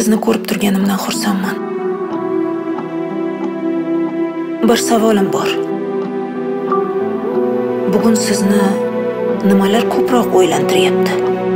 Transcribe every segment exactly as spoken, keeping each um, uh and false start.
Sizni ko'rib turganimdan xursandman. Bir savolim bor. Bugun sizni nimalar ko'proq o'ylantiryapti?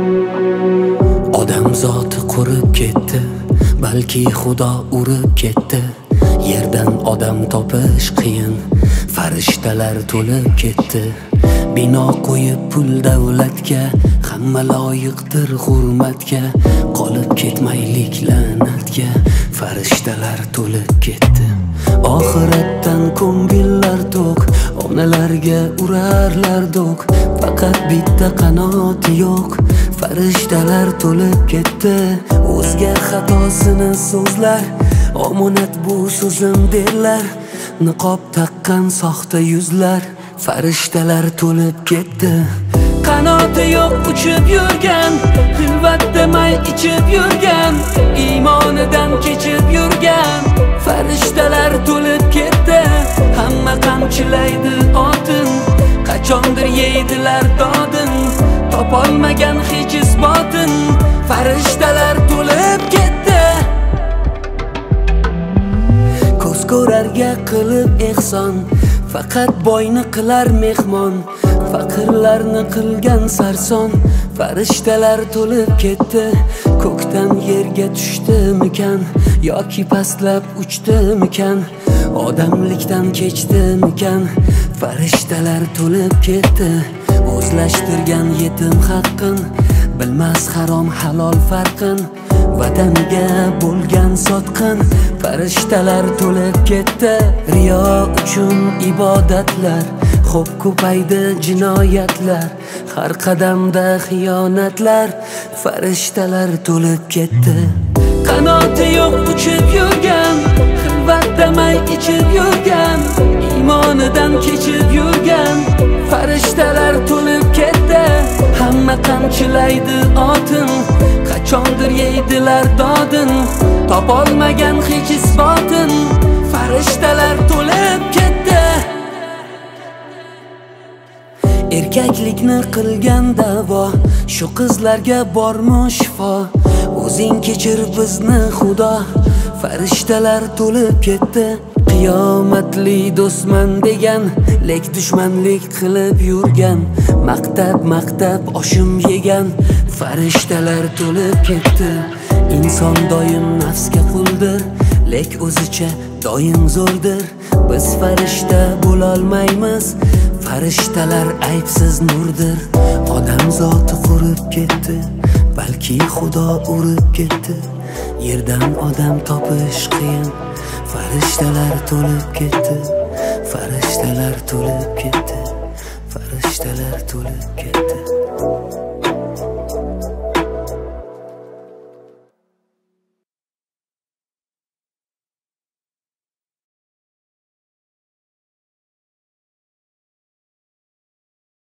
Odam zoti qurib ketdi, balki Xudo urib ketdi. Yerdan odam topish qiyin, farishtalar to'lib ketdi. Bino qo'yib pul davlatga, hamma loyiqdir hurmatga. Qolib ketmaylik la'natga, farishtalar to'lib ketdi. Oxiratdan ko'ngillar to'q, onalarga urarlar do'q. Faqat bitta qanoti yo'q, farishtalar to'lib ketdi. O'zga xatosini so'zlar, omonat bu so'zim derlar. Niqob taqqan soxta yuzlar, farishtalar to'lib ketdi. Qanoti yo'q uchib yurgan, xilvat demay ichib yurgan, iymonidan kechib yurgan, farishtalar to'lib ketdi. Hamma qamchilaydi otin, qachondir yeydilar dodin. Topolmagan hech isbotin, farishtalar to'lib ketdi. Ko'z ko'rarga qilib ehson, faqat boyni qilar mehmon. Faqirlarni qilgan sarson, farishtalar to'lib ketdi. Ko'kdan yerga tushdimikan, yoki pastlab uchdimikan, odamlikdan kechdimikan, farishtalar to'lib ketdi. O'zlashtirgan yetim haqqin, bilmas harom halol farqin, vatanga bo'lgan sotqin, farishtalar to'lib ketdi. Riyo uchun ibodatlar, xo'p ko'paydi jinoyatlar, har qadamda xiyonatlar, farishtalar to'lib ketdi. Qanoti yo'q uchib yurgan, xilvat demay ichib yurgan, iymonidan kechib yurgan, farishtalar to'lib ketdi. Hamma qamchilaydi otin, qachondir yeydilar dodin. Topolmagan hech isbotin, farishtalar to'lib ketdi. Erkaklikni qilgan davo, shu qizlarga bormi shifo? O'zing kechir bizni Xudo, farishtalar to'lib ketdi. Qiyomatli do'stman degan, lek dushmanlik qilib yurgan, maqtab maqtab oshim yegan, farishtalar to'lib ketdi. Inson doim nafsga quldir, lek o'zicha doim zo'rdir. Biz farishta bo'lolmaymiz, farishtalar aybsiz nurdir. Odam zoti qurib ketdi, balki Xudo urib ketdi. Yerdan odam topish qiyin, farishtalar to'lib ketdi. Farishtalar to'lib ketdi. Farishtalar to'lib ketdi.